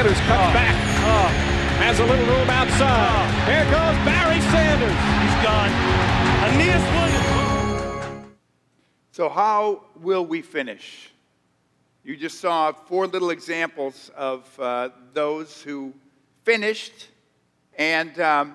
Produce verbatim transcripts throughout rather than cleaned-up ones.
Sanders cuts Oh. back. Oh, Has a little room outside. Oh. Here goes Barry Sanders. he's gone. Aeneas Williams. So how will we finish? You just saw four little examples of uh, those who finished. And um,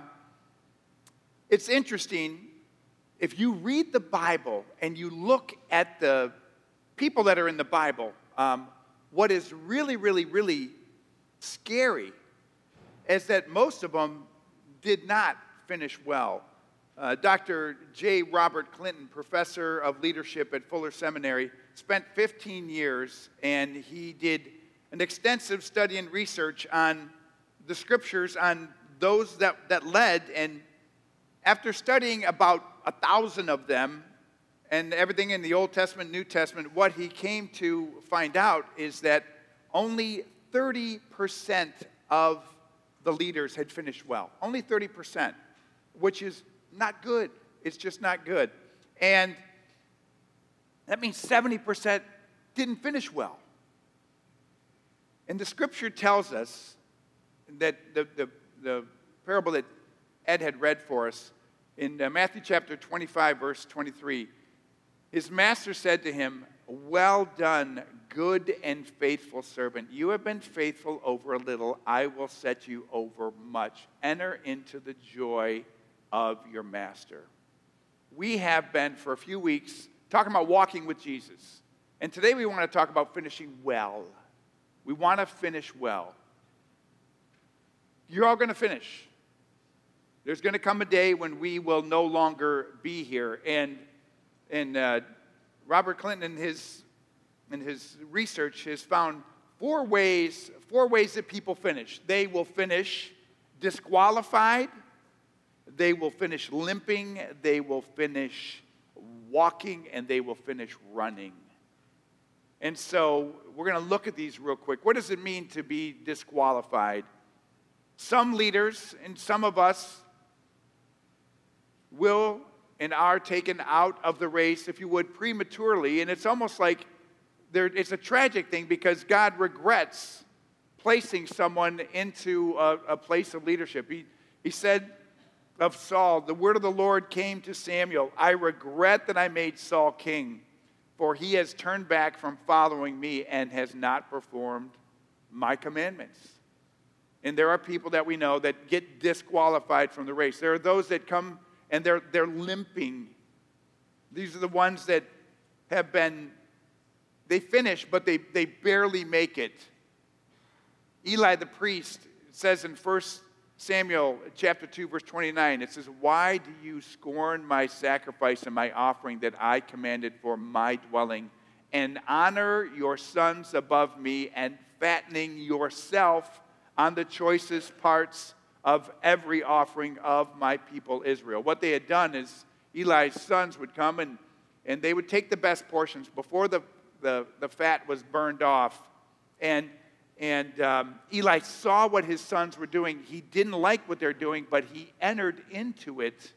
it's interesting, if you read the Bible and you look at the people that are in the Bible, um, what is really, really, really scary is that most of them did not finish well. Uh, Doctor J. Robert Clinton, professor of leadership at Fuller Seminary, spent fifteen years, and he did an extensive study and research on the scriptures, on those that, that led, and after studying about a thousand of them, and everything in the Old Testament, New Testament, what he came to find out is that only thirty percent of the leaders had finished well. Only thirty percent, which is not good. It's just not good. And that means seventy percent didn't finish well. And the scripture tells us that the, the, the parable that Ed had read for us in uh, Matthew chapter twenty-five, verse twenty-three, his master said to him, "Well done, good and faithful servant. You have been faithful over a little. I will set you over much. Enter into the joy of your master." We have been for a few weeks talking about walking with Jesus. And today we want to talk about finishing well. We want to finish well. You're all going to finish. There's going to come a day when we will no longer be here. And, and uh, Robert Clinton, in his, in his research, has found four ways, four ways that people finish. They will finish disqualified. They will finish limping. They will finish walking. And they will finish running. And so we're going to look at these real quick. What does it mean to be disqualified? Some leaders and some of us will and are taken out of the race, if you would, prematurely. And it's almost like there, it's a tragic thing because God regrets placing someone into a, a place of leadership. He, he said of Saul, "The word of the Lord came to Samuel, I regret that I made Saul king, for he has turned back from following me and has not performed my commandments." And there are people that we know that get disqualified from the race. There are those that come and they're, they're limping. These are the ones that have been, they finish, but they, they barely make it. Eli the priest, it says in First Samuel chapter two, verse twenty-nine, it says, "Why do you scorn my sacrifice and my offering that I commanded for my dwelling, and honor your sons above me, and fattening yourself on the choicest parts of every offering of my people Israel?" What they had done is Eli's sons would come and, and they would take the best portions before the, the, the fat was burned off. And, and um, Eli saw what his sons were doing. He didn't like what they're doing, but he entered into it.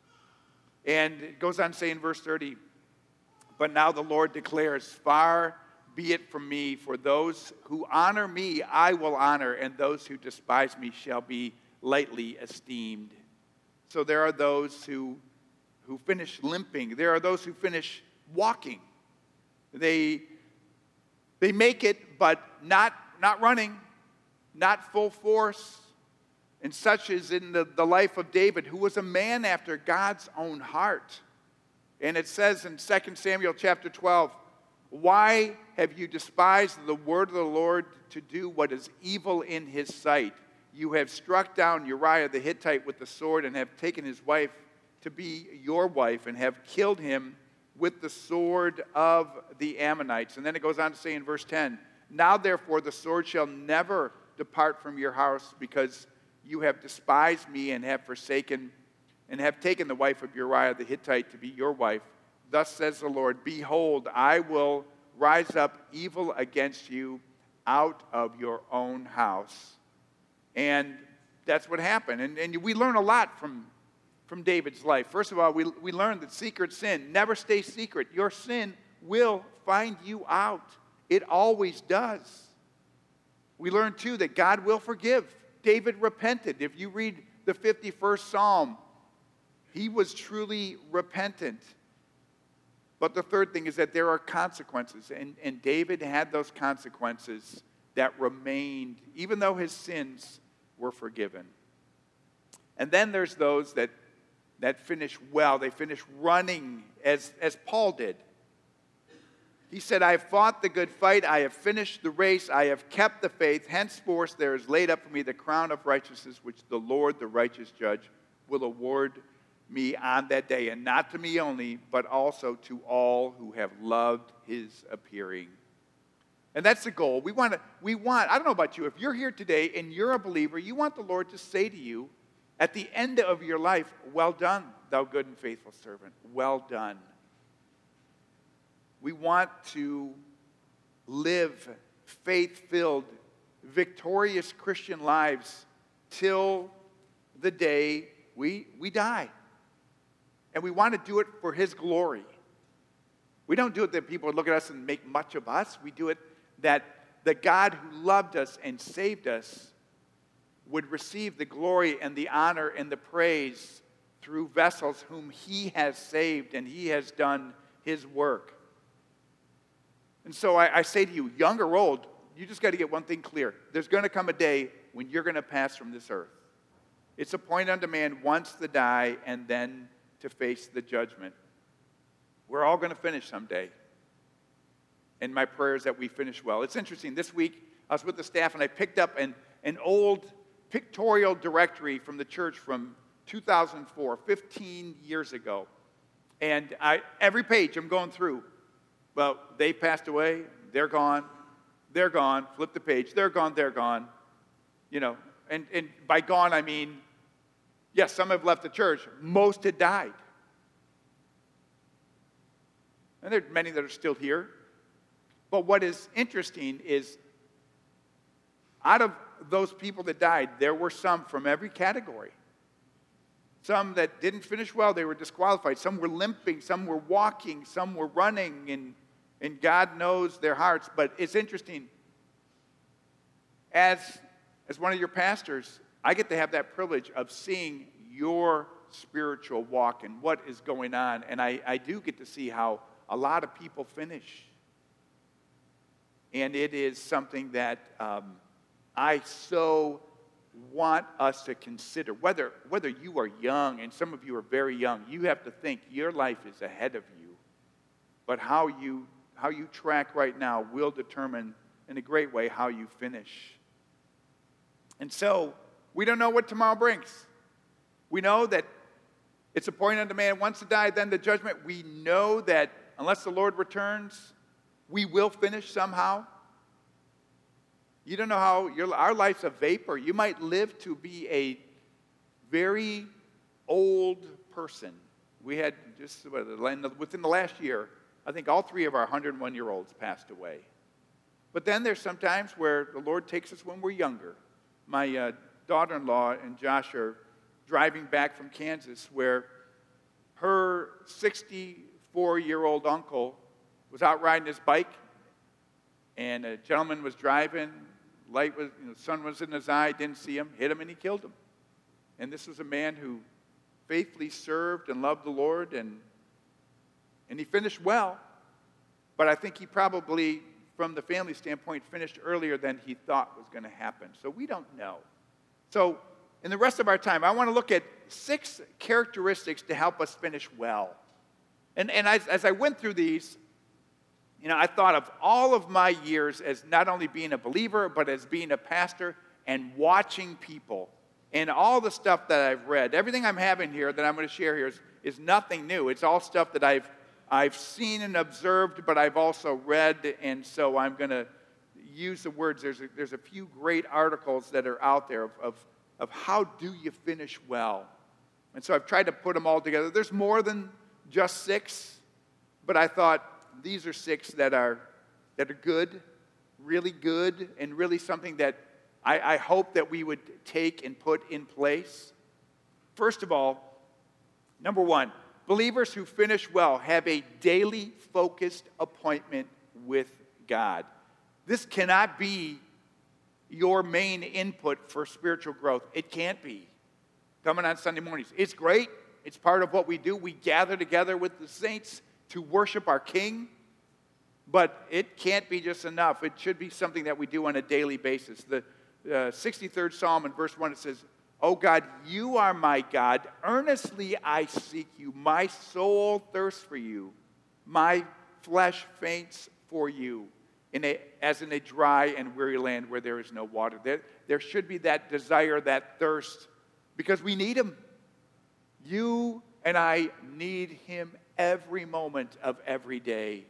And it goes on to say in verse thirty, "But now the Lord declares, far be it from me, for those who honor me I will honor, and those who despise me shall be lightly esteemed." So there are those who, who finish limping. There are those who finish walking. They, they make it, but not, not running, not full force. And such is in the, the life of David, who was a man after God's own heart. And it says in Second Samuel chapter twelve, "Why have you despised the word of the Lord to do what is evil in his sight? You have struck down Uriah the Hittite with the sword and have taken his wife to be your wife and have killed him with the sword of the Ammonites." And then it goes on to say in verse ten, "Now therefore the sword shall never depart from your house, because you have despised me and have forsaken and have taken the wife of Uriah the Hittite to be your wife. Thus says the Lord, behold, I will rise up evil against you out of your own house." And that's what happened. And, and we learn a lot from, from David's life. First of all, we, we learn that secret sin never stays secret. Your sin will find you out. It always does. We learn, too, that God will forgive. David repented. If you read the fifty-first Psalm, he was truly repentant. But the third thing is that there are consequences, and, and David had those consequences that remained, even though his sins were forgiven. And then there's those that, that finish well. They finish running as, as Paul did. He said, I have fought the good fight, I have finished the race, I have kept the faith. Henceforth there is laid up for me the crown of righteousness, which the Lord, the righteous judge, will award me on that day. And not to me only, but also to all who have loved his appearing. And that's the goal. We want to, we want, I don't know about you, if you're here today and you're a believer, you want the Lord to say to you at the end of your life, well done, thou good and faithful servant, well done. We want to live faith-filled, victorious Christian lives till the day we, we die. And we want to do it for his glory. We don't do it that people would look at us and make much of us. We do it that the God who loved us and saved us would receive the glory and the honor and the praise through vessels whom he has saved and he has done his work. And so I, I say to you, young or old, you just got to get one thing clear. There's going to come a day when you're going to pass from this earth. It's appointed unto man once to die and then to face the judgment. We're all going to finish someday. And my prayer is that we finish well. It's interesting. This week, I was with the staff and I picked up an, an old pictorial directory from the church from two thousand four, fifteen years ago. And I, every page I'm going through, well, they passed away, they're gone, they're gone, flip the page, they're gone, they're gone. You know, and, and by gone I mean, yes, some have left the church, most had died. And there are many that are still here. But what is interesting is, out of those people that died, there were some from every category. Some that didn't finish well, they were disqualified. Some were limping, some were walking, some were running, and, and God knows their hearts. But it's interesting. As, as one of your pastors, I get to have that privilege of seeing your spiritual walk and what is going on. And I, I do get to see how a lot of people finish. And it is something that um, I so want us to consider. Whether, whether you are young, and some of you are very young, you have to think your life is ahead of you. But how you, how you track right now will determine in a great way how you finish. And so, we don't know what tomorrow brings. We know that it's appointed unto man once to die, then the judgment. We know that unless the Lord returns, we will finish somehow. You don't know how, your, our life's a vapor. You might live to be a very old person. We had just, within the last year, I think all three of our one hundred one-year-olds passed away. But then there's some times where the Lord takes us when we're younger. My uh, daughter-in-law and Josh are driving back from Kansas, where her sixty-four-year-old uncle was out riding his bike, and a gentleman was driving, light was, you know, sun was in his eye, didn't see him, hit him, and he killed him. And this was a man who faithfully served and loved the Lord, and, and he finished well, but I think he probably, from the family standpoint, finished earlier than he thought was going to happen. So we don't know. So in the rest of our time, I want to look at six characteristics to help us finish well. And, and as, as I went through these, you know, I thought of all of my years as not only being a believer, but as being a pastor and watching people. And all the stuff that I've read, everything I'm having here that I'm going to share here is, is nothing new. It's all stuff that I've, I've seen and observed, but I've also read, and so I'm going to use the words. There's a, there's a few great articles that are out there of, of, of how do you finish well. And so I've tried to put them all together. There's more than just six, but I thought, these are six that are, that are good, really good, and really something that I, I hope that we would take and put in place. First of all, number one, believers who finish well have a daily focused appointment with God. This cannot be your main input for spiritual growth. It can't be. Coming on Sunday mornings. It's great. It's part of what we do. We gather together with the saints to worship our King. But it can't be just enough. It should be something that we do on a daily basis. The uh, sixty-third Psalm in verse one, it says, "O God, you are my God. Earnestly I seek you. My soul thirsts for you. My flesh faints for you, in a, as in a dry and weary land where there is no water." There, there should be that desire, that thirst, because we need him. You and I need him every moment of every day.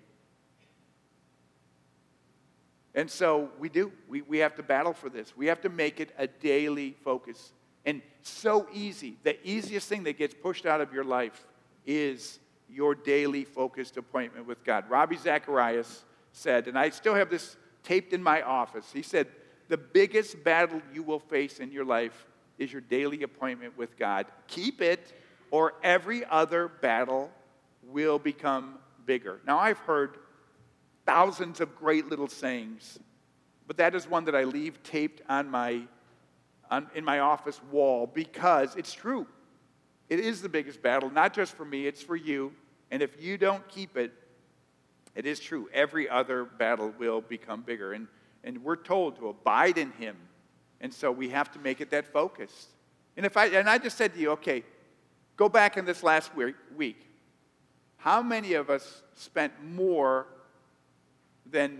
And so we do. We, we have to battle for this. We have to make it a daily focus. And so easy. The easiest thing that gets pushed out of your life is your daily focused appointment with God. Ravi Zacharias said, and I still have this taped in my office, he said, the biggest battle you will face in your life is your daily appointment with God. Keep it, or every other battle will become bigger. Now, I've heard thousands of great little sayings, but that is one that I leave taped on my, on, in my office wall because it's true. It is the biggest battle, not just for me, it's for you. And if you don't keep it, it is true. Every other battle will become bigger. And, and we're told to abide in him. And so we have to make it that focus. And if I and I just said to you, okay, go back in this last week. How many of us spent more than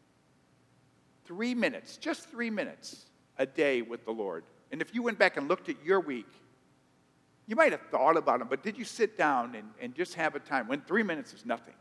three minutes, just three minutes a day with the Lord? And if you went back and looked at your week, you might have thought about it, but did you sit down and, and just have a time when three minutes is nothing?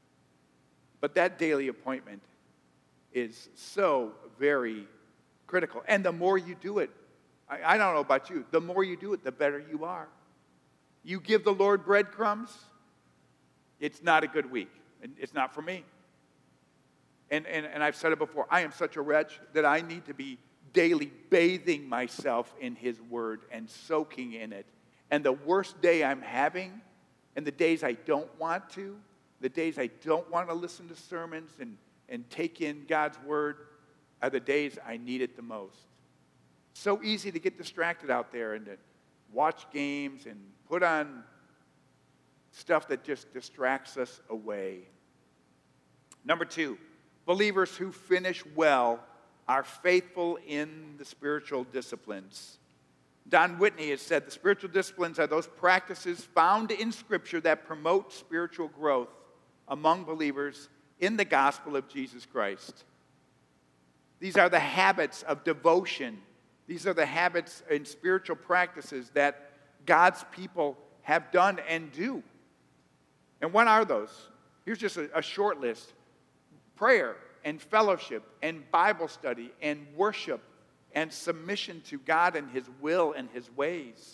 But that daily appointment is so very critical. And the more you do it, I, I don't know about you, the more you do it, the better you are. You give the Lord breadcrumbs, it's not a good week. It's not for me. And, and, and I've said it before, I am such a wretch that I need to be daily bathing myself in his word and soaking in it. And the worst day I'm having, and the days I don't want to, the days I don't want to listen to sermons and, and take in God's word, are the days I need it the most. So easy to get distracted out there and to watch games and put on stuff that just distracts us away. Number two, believers who finish well are faithful in the spiritual disciplines. Don Whitney has said the spiritual disciplines are those practices found in Scripture that promote spiritual growth among believers in the gospel of Jesus Christ. These are the habits of devotion. These are the habits and spiritual practices that God's people have done and do. And what are those? Here's just a, a short list. Prayer and fellowship and Bible study and worship and submission to God and his will and his ways.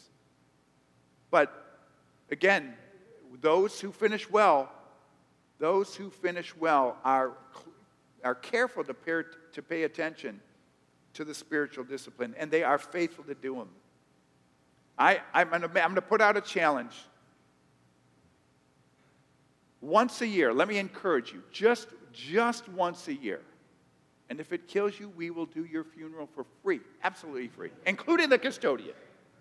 But again, those who finish well, those who finish well are, are careful to pay, to pay attention to the spiritual discipline, and they are faithful to do them. I, I'm going to put out a challenge. Once a year, let me encourage you, just, just once a year. And if it kills you, we will do your funeral for free, absolutely free, including the custodian.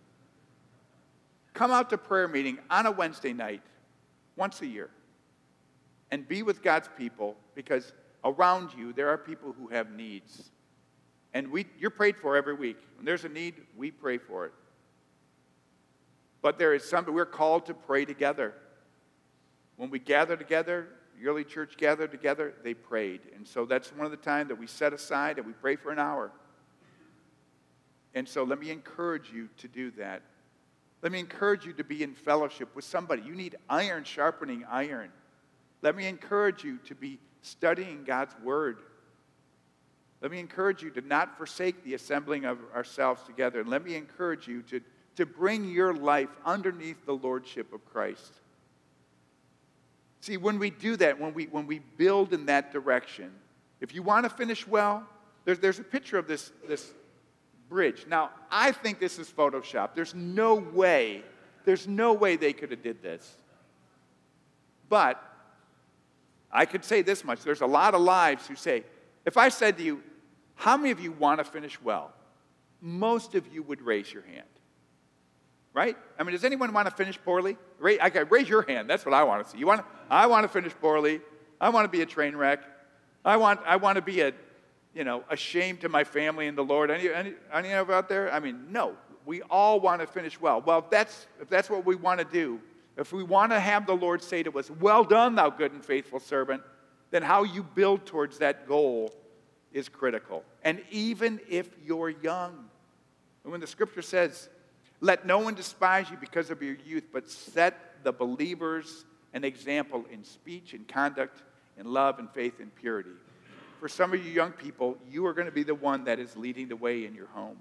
Come out to prayer meeting on a Wednesday night, once a year, and be with God's people, because around you there are people who have needs. And we, you're prayed for every week. When there's a need, we pray for it. But there is something, we're called to pray together. When we gather together, the early church gathered together, they prayed. And so that's one of the times that we set aside and we pray for an hour. And so let me encourage you to do that. Let me encourage you to be in fellowship with somebody. You need iron sharpening iron. Let me encourage you to be studying God's word. Let me encourage you to not forsake the assembling of ourselves together. And let me encourage you to, to bring your life underneath the lordship of Christ. See, when we do that, when we, when we build in that direction, if you want to finish well, there's, there's a picture of this, this bridge. Now, I think this is Photoshop. There's no way, there's no way they could have did this. But I could say this much. There's a lot of lives who say, if I said to you, How many of you want to finish well? Most of you would raise your hand. Right? I mean, does anyone want to finish poorly? Raise, okay, raise your hand. That's what I want to see. You want to, I want to finish poorly. I want to be a train wreck. I want, I want to be a, you know, a shame to my family and the Lord. Any, any, any of you out there? I mean, no. We all want to finish well. Well, if that's, if that's what we want to do, if we want to have the Lord say to us, well done, thou good and faithful servant, then how you build towards that goal is critical. And even if you're young, and when the scripture says, let no one despise you because of your youth, but set the believers an example in speech and conduct, in love and faith and purity. For some of you young people, you are going to be the one that is leading the way in your home.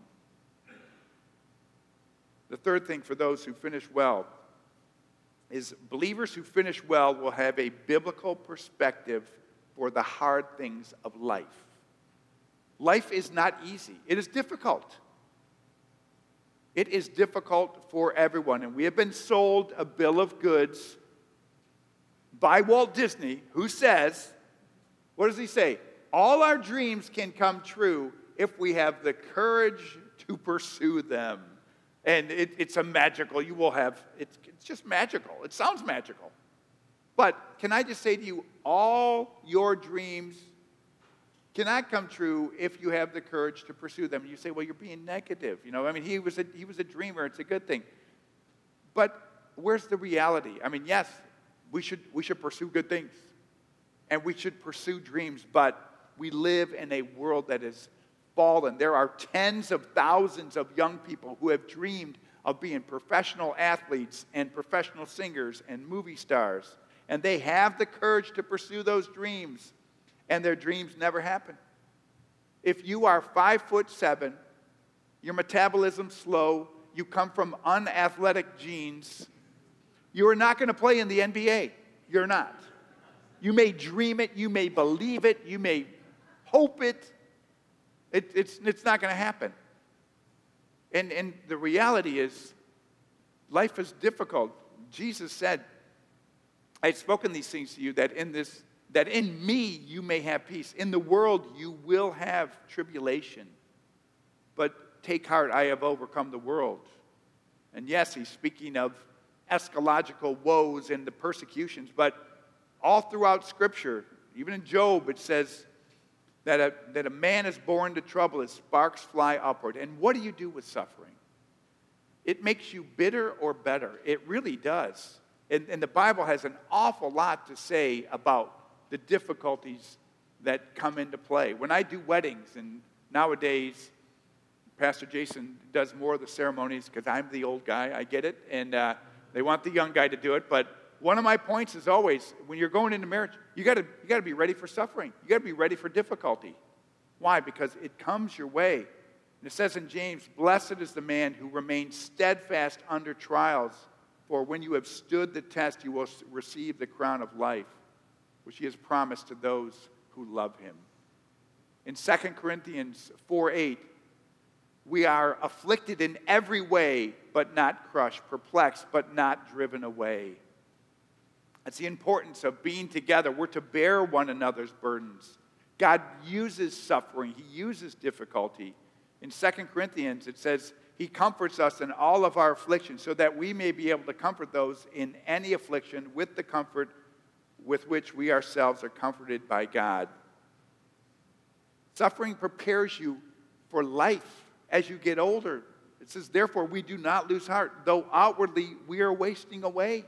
The third thing for those who finish well is believers who finish well will have a biblical perspective for the hard things of life. Life is not easy. It is difficult. It is difficult for everyone. And we have been sold a bill of goods by Walt Disney, who says, what does he say? All our dreams can come true if we have the courage to pursue them. And it, it's a magical, you will have, it's, it's just magical. It sounds magical. But can I just say to you, all your dreams cannot come true if you have the courage to pursue them. You say, well, you're being negative. You know, I mean, he was a, he was a dreamer. It's a good thing. But where's the reality? I mean, yes, we should, we should pursue good things. And we should pursue dreams. But we live in a world that is fallen. There are tens of thousands of young people who have dreamed of being professional athletes and professional singers and movie stars. And they have the courage to pursue those dreams. And their dreams never happen. If you are five foot seven, your metabolism's slow, you come from unathletic genes, you are not going to play in the N B A. You're not. You may dream it, you may believe it, you may hope it. it it's, it's not going to happen. And, and the reality is, life is difficult. Jesus said, I've spoken these things to you that in this that in me you may have peace. In the world you will have tribulation. But take heart, I have overcome the world. And yes, he's speaking of eschatological woes and the persecutions, but all throughout Scripture, even in Job, it says that a, that a man is born to trouble as sparks fly upward. And what do you do with suffering? It makes you bitter or better. It really does. And, and the Bible has an awful lot to say about the difficulties that come into play. When I do weddings, and nowadays Pastor Jason does more of the ceremonies because I'm the old guy, I get it, and uh, they want the young guy to do it, but one of my points is always, when you're going into marriage, you gotta, you gotta be ready for suffering. You gotta be ready for difficulty. Why? Because it comes your way. And it says in James, blessed is the man who remains steadfast under trials, for when you have stood the test, you will receive the crown of life, which he has promised to those who love him. In Second Corinthians four eight, we are afflicted in every way, but not crushed, perplexed, but not driven away. That's the importance of being together. We're to bear one another's burdens. God uses suffering. He uses difficulty. In Second Corinthians, it says, he comforts us in all of our afflictions so that we may be able to comfort those in any affliction with the comfort with which we ourselves are comforted by God. Suffering prepares you for life as you get older. It says, therefore, we do not lose heart, though outwardly we are wasting away.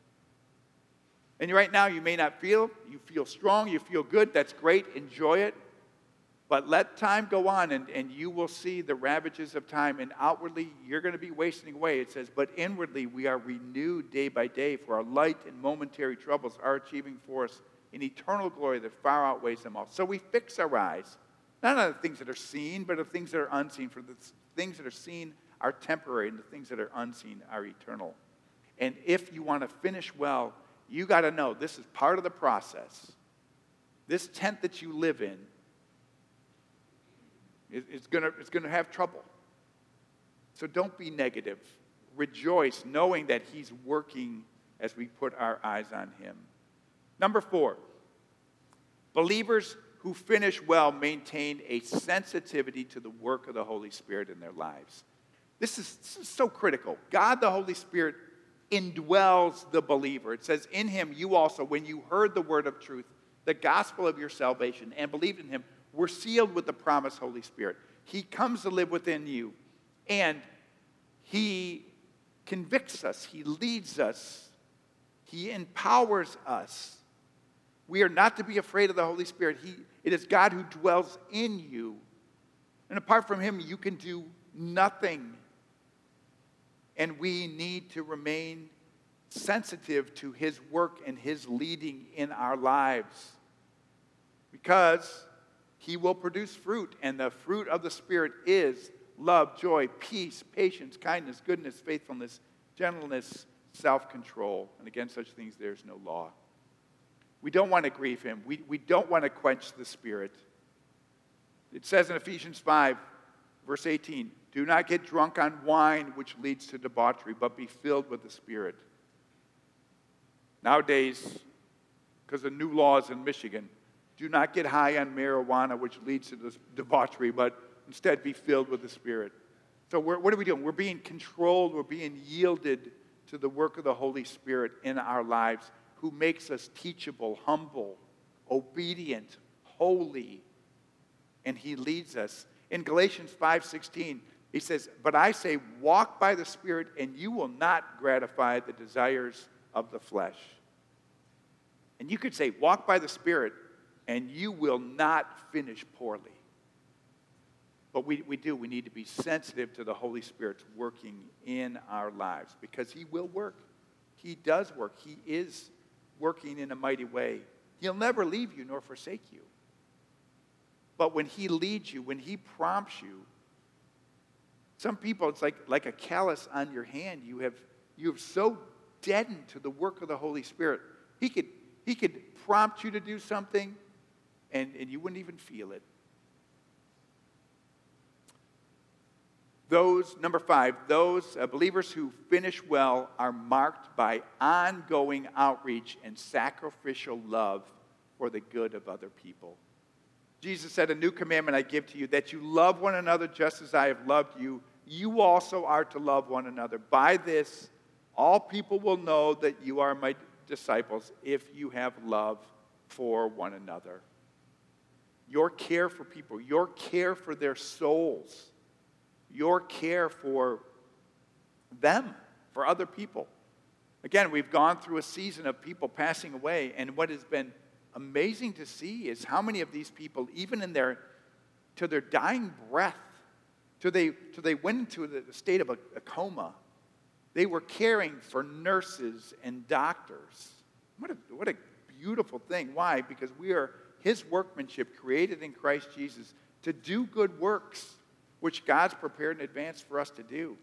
And right now, you may not feel, you feel strong, you feel good, that's great, enjoy it. But let time go on, and, and you will see the ravages of time, and outwardly, you're going to be wasting away. It says, but inwardly, we are renewed day by day, for our light and momentary troubles are achieving for us an eternal glory that far outweighs them all. So we fix our eyes, not on the things that are seen, but on the things that are unseen. For the things that are seen are temporary, and the things that are unseen are eternal. And if you want to finish well, you got to know this is part of the process. This tent that you live in, it's going to it's going to have trouble. So don't be negative. Rejoice knowing that he's working as we put our eyes on him. Number four, believers who finish well maintain a sensitivity to the work of the Holy Spirit in their lives. This is, this is so critical. God, the Holy Spirit, indwells the believer. It says, in him you also, when you heard the word of truth, the gospel of your salvation, and believed in him, were sealed with the promised Holy Spirit. He comes to live within you, and he convicts us. He leads us. He empowers us. We are not to be afraid of the Holy Spirit. He, it is God who dwells in you. And apart from him, you can do nothing. And we need to remain sensitive to his work and his leading in our lives. Because he will produce fruit, and the fruit of the Spirit is love, joy, peace, patience, kindness, goodness, faithfulness, gentleness, self-control. And against such things there is no law. We don't want to grieve him. We, we don't want to quench the Spirit. It says in Ephesians five, verse eighteen, do not get drunk on wine, which leads to debauchery, but be filled with the Spirit. Nowadays, because of new laws in Michigan, do not get high on marijuana, which leads to this debauchery, but instead be filled with the Spirit. So we're, what are we doing? We're being controlled. We're being yielded to the work of the Holy Spirit in our lives, who makes us teachable, humble, obedient, holy, and he leads us. In Galatians five sixteen, he says, but I say, walk by the Spirit, and you will not gratify the desires of the flesh. And you could say, walk by the Spirit, and you will not finish poorly. But we, we do. We need to be sensitive to the Holy Spirit's working in our lives, because he will work. He does work. He is working in a mighty way. He'll never leave you nor forsake you. But when he leads you, when he prompts you, some people, it's like, like a callus on your hand. You have, you have so deadened to the work of the Holy Spirit. He could, he could prompt you to do something, and, and you wouldn't even feel it. Those, number five, those uh, believers who finish well are marked by ongoing outreach and sacrificial love for the good of other people. Jesus said, a new commandment I give to you, that you love one another just as I have loved you. You also are to love one another. By this, all people will know that you are my disciples if you have love for one another. Your care for people, your care for their souls, your care for them, for other people. Again, we've gone through a season of people passing away, and what has been amazing to see is how many of these people, even in their, to their dying breath, till they, till they went into the state of a, a coma, they were caring for nurses and doctors. What a, what a beautiful thing. Why? Because we are his workmanship, created in Christ Jesus to do good works, which God's prepared in advance for us to do.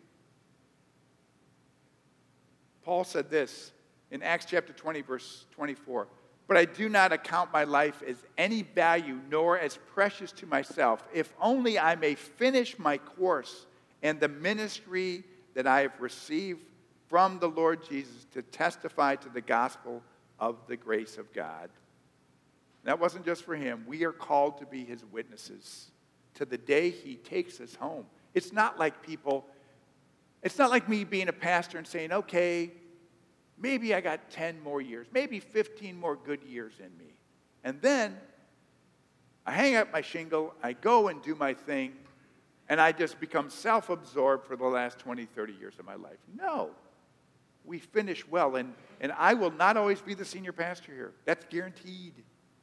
Paul said this in Acts chapter twenty, verse twenty-four. But I do not account my life as any value, nor as precious to myself, if only I may finish my course and the ministry that I have received from the Lord Jesus to testify to the gospel of the grace of God. That wasn't just for him. We are called to be his witnesses to the day he takes us home. It's not like people, it's not like me being a pastor and saying, okay, maybe I got ten more years, maybe fifteen more good years in me. And then I hang up my shingle, I go and do my thing, and I just become self-absorbed for the last twenty, thirty years of my life. No. We finish well, and, and I will not always be the senior pastor here. That's guaranteed.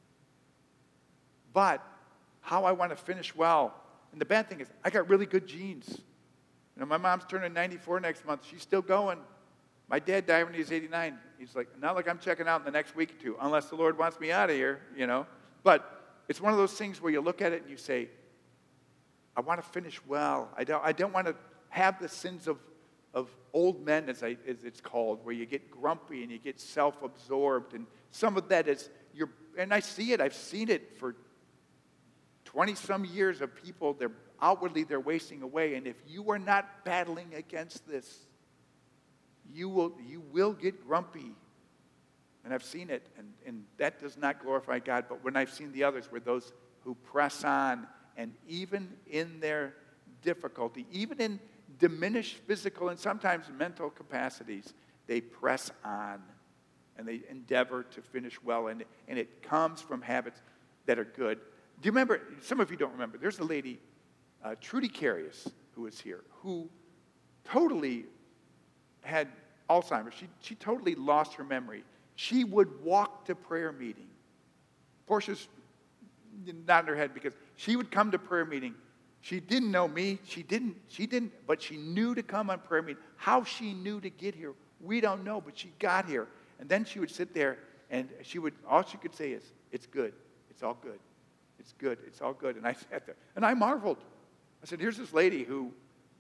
But how I want to finish well, and the bad thing is, I got really good genes. You know, my mom's turning ninety-four next month. She's still going. My dad died when he was eighty-nine. He's like, not like I'm checking out in the next week or two, unless the Lord wants me out of here, you know. But it's one of those things where you look at it and you say, I want to finish well. I don't, I don't want to have the sins of, of old men, as, I, as it's called, where you get grumpy and you get self-absorbed. And some of that is, you're, and I see it. I've seen it for twenty-some years of people. They're outwardly, they're wasting away. And if you are not battling against this, You will, you will get grumpy. And I've seen it, and, and that does not glorify God. But when I've seen the others, were those who press on, and even in their difficulty, even in diminished physical and sometimes mental capacities, they press on, and they endeavor to finish well. And, and it comes from habits that are good. Do you remember, some of you don't remember, there's a lady, uh, Trudy Carius, who was here, who totally had Alzheimer's. She, she totally lost her memory. She would walk to prayer meeting. Portia's nodding her head because she would come to prayer meeting. She didn't know me. She didn't, she didn't, but she knew to come on prayer meeting. How she knew to get here, we don't know, but she got here. And then she would sit there, and she would, all she could say is, it's good. It's all good. It's good. It's all good. And I sat there, and I marveled. I said, here's this lady who,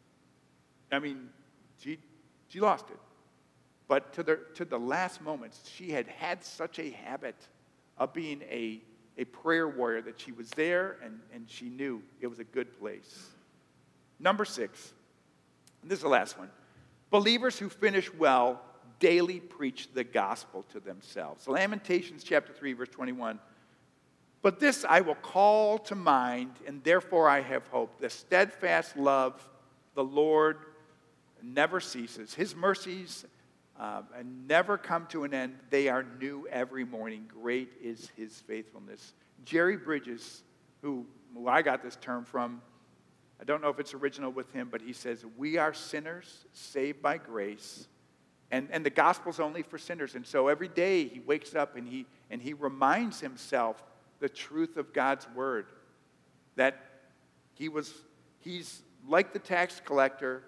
I mean, she, she lost it. But to the, to the last moments, she had had such a habit of being a, a prayer warrior that she was there, and, and she knew it was a good place. Number six, and this is the last one. Believers who finish well daily preach the gospel to themselves. Lamentations chapter three, verse twenty-one. But this I will call to mind, and therefore I have hope. The steadfast love, the Lord never ceases. His mercies uh, never come to an end. They are new every morning. Great is his faithfulness. Jerry Bridges, who, who I got this term from, I don't know if it's original with him, but he says, we are sinners saved by grace. And, and the gospel's only for sinners. And so every day he wakes up and he, and he reminds himself the truth of God's word. That he was, he's like the tax collector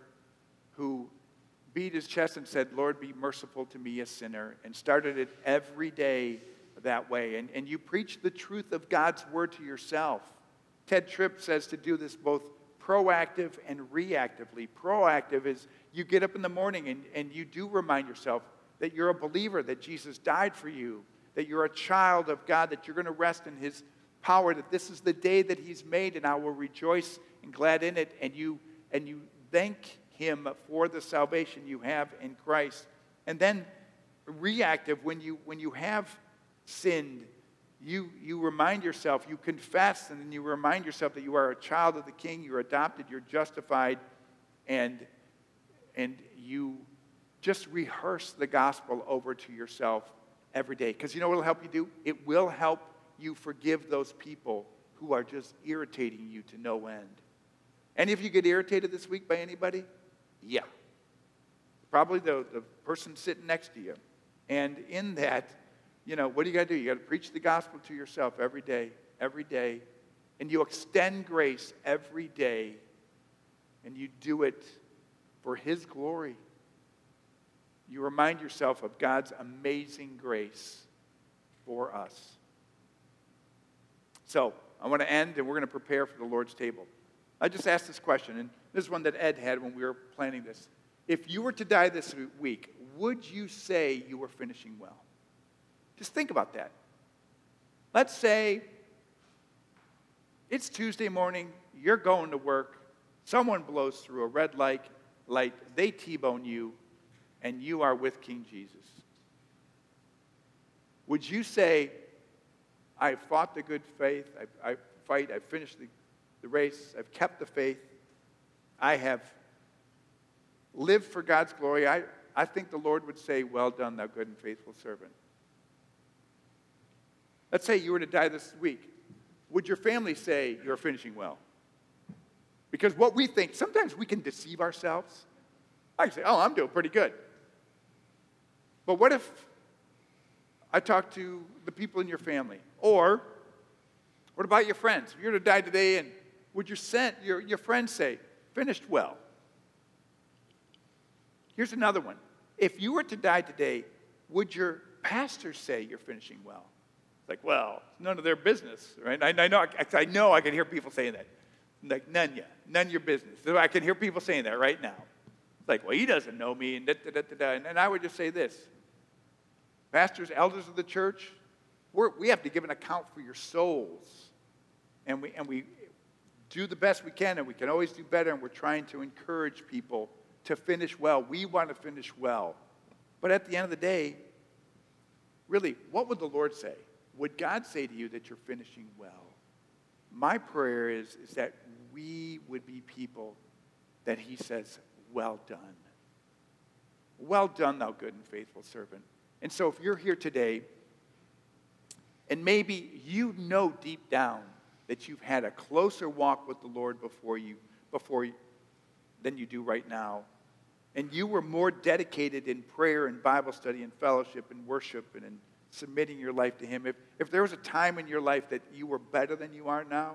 who beat his chest and said, Lord, be merciful to me, a sinner, and started it every day that way. And, and you preach the truth of God's word to yourself. Ted Tripp says to do this both proactive and reactively. Proactive is you get up in the morning and, and you do remind yourself that you're a believer, that Jesus died for you, that you're a child of God, that you're going to rest in his power, that this is the day that he's made and I will rejoice and glad in it. And you, and you thank him for the salvation you have in Christ. And then reactive, when you, when you have sinned, You, you remind yourself, you confess, and then you remind yourself that you are a child of the King, you're adopted, you're justified, and, and you just rehearse the gospel over to yourself every day. Because you know what it'll help you do? It will help you forgive those people who are just irritating you to no end. Any of you get irritated this week by anybody? Yeah. Probably the, the person sitting next to you. And in that, you know, what do you got to do? You got to preach the gospel to yourself every day, every day. And you extend grace every day. And you do it for his glory. You remind yourself of God's amazing grace for us. So, I want to end, and we're going to prepare for the Lord's table. I just asked this question, and this is one that Ed had when we were planning this. If you were to die this week, would you say you were finishing well? Just think about that. Let's say it's Tuesday morning, you're going to work, someone blows through a red light, light, they T-bone you, and you are with King Jesus. Would you say, I've fought the good faith, I, I fight, I've finished the, the race, I've kept the faith, I have lived for God's glory. I, I think the Lord would say, well done, thou good and faithful servant. Let's say you were to die this week. Would your family say you're finishing well? Because what we think, sometimes we can deceive ourselves. I can say, oh, I'm doing pretty good. But what if I talk to the people in your family? Or what about your friends? If you were to die today, and would your, sent, your, your friends say, finished well? Here's another one. If you were to die today, would your pastor say you're finishing well? Like, well, it's none of their business, right? I, I know I, I know I can hear people saying that. Like, none ya, none your business. So I can hear people saying that right now. It's like, well, he doesn't know me, and da, da, da, da, da. And, and I would just say this. Pastors, elders of the church, we're, we have to give an account for your souls. And we, and we do the best we can, and we can always do better, and we're trying to encourage people to finish well. We want to finish well. But at the end of the day, really, what would the Lord say? Would God say to you that you're finishing well? My prayer is, is that we would be people that he says, well done. Well done, thou good and faithful servant. And so if you're here today, and maybe you know deep down that you've had a closer walk with the Lord before you, before you, than you do right now, and you were more dedicated in prayer and Bible study and fellowship and worship and in submitting your life to him, if, if there was a time in your life that you were better than you are now,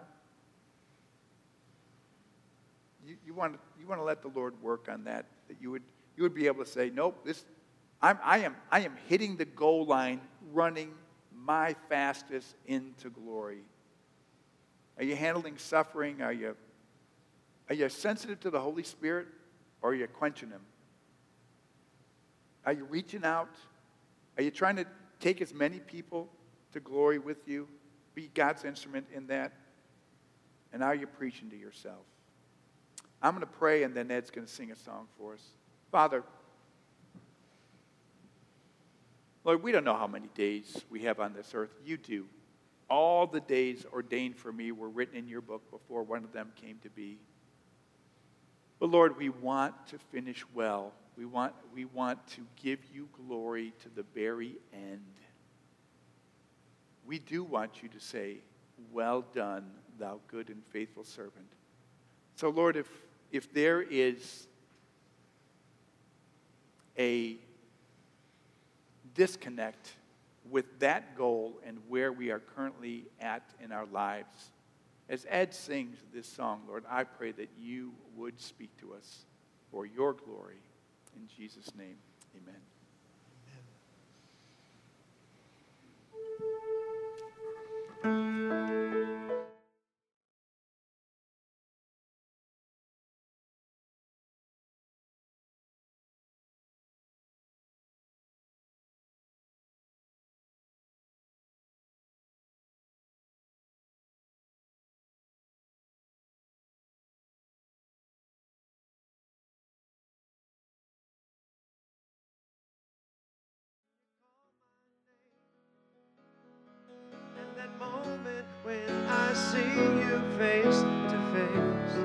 you, you, want to, you want to let the Lord work on that, that you would, you would be able to say, nope, this, I'm, I, am, I am hitting the goal line, running my fastest into glory. Are you handling suffering? Are you, are you sensitive to the Holy Spirit, or are you quenching him? Are you reaching out? Are you trying to take as many people to glory with you? Be God's instrument in that? And are you preaching to yourself? I'm going to pray, and then Ed's going to sing a song for us. Father, Lord, we don't know how many days we have on this earth. You do. All the days ordained for me were written in your book before one of them came to be. But Lord, we want to finish well. We want, we want to give you glory to the very end. We do want you to say, well done, thou good and faithful servant. So Lord, if, if there is a disconnect with that goal and where we are currently at in our lives, as Ed sings this song, Lord, I pray that you would speak to us for your glory. In Jesus' name, amen. Moment when I see you face to face,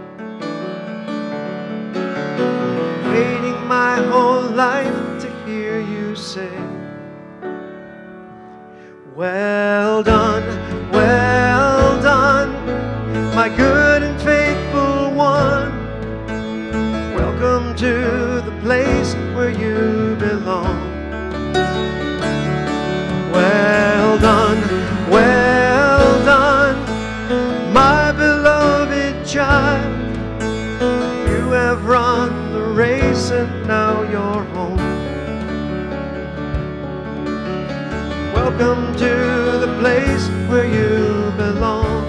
waiting my whole life to hear you say, well done, well done, my good and faithful one. Welcome to the place where you belong. Well done, well done, my beloved child. You have run the race and now you're home. Welcome to the place where you belong.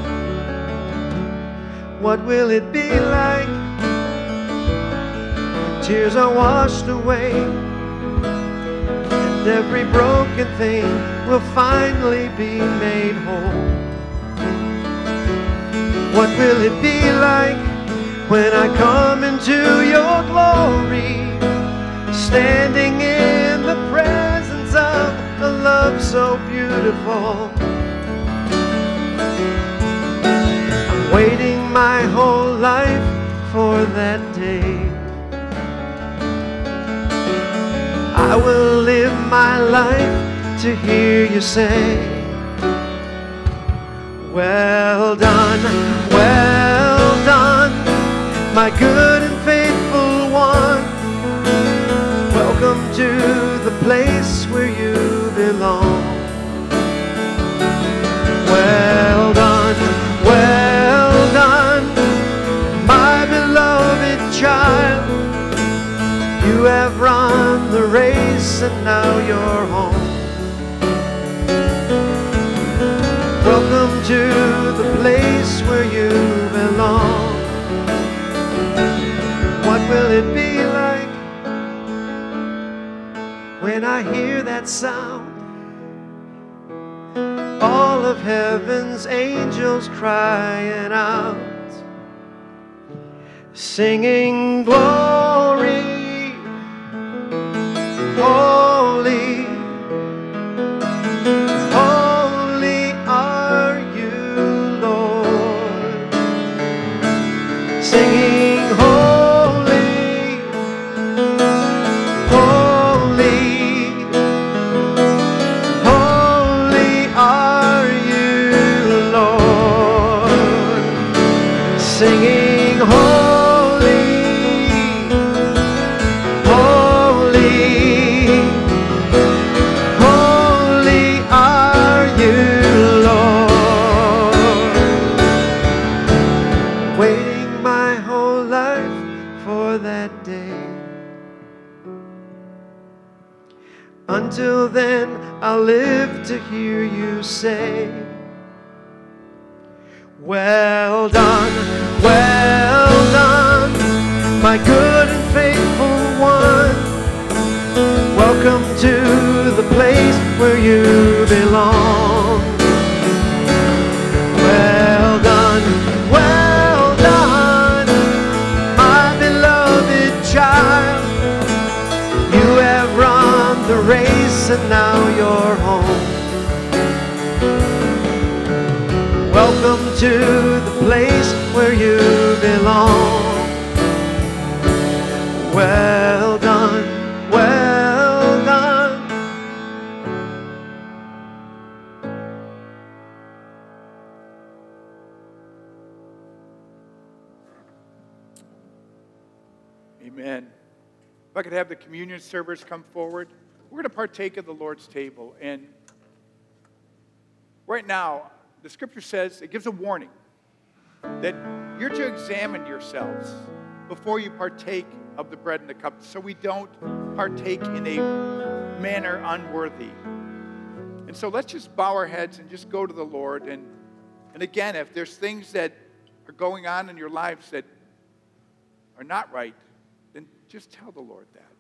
What will it be like when tears are washed away and every broken thing will finally be made whole? What will it be like when I come into your glory, standing in the presence of a love so beautiful? I'm waiting my whole life for that day. I will live my life to hear you say, well done, well done, my good and faithful one. Welcome to the place where you belong. Well done, well done, my beloved child. You have run the race and now you're home. Welcome to the place where you belong. What will it be like when I hear that sound? All of heaven's angels crying out, singing glory, holy, Until then, I'll live to hear you say, well done, well done, my good and faithful one. Welcome to the place where you belong. Well done, well done, my beloved child. You have run the race and now you're home. Welcome to the place where you belong. Well done, well done. Amen. If I could have the communion servers come forward, we're going to partake of the Lord's table. And right now, the scripture says, it gives a warning that you're to examine yourselves before you partake of the bread and the cup, so we don't partake in a manner unworthy. And so let's just bow our heads and just go to the Lord. And, and again, if there's things that are going on in your lives that are not right, then just tell the Lord that.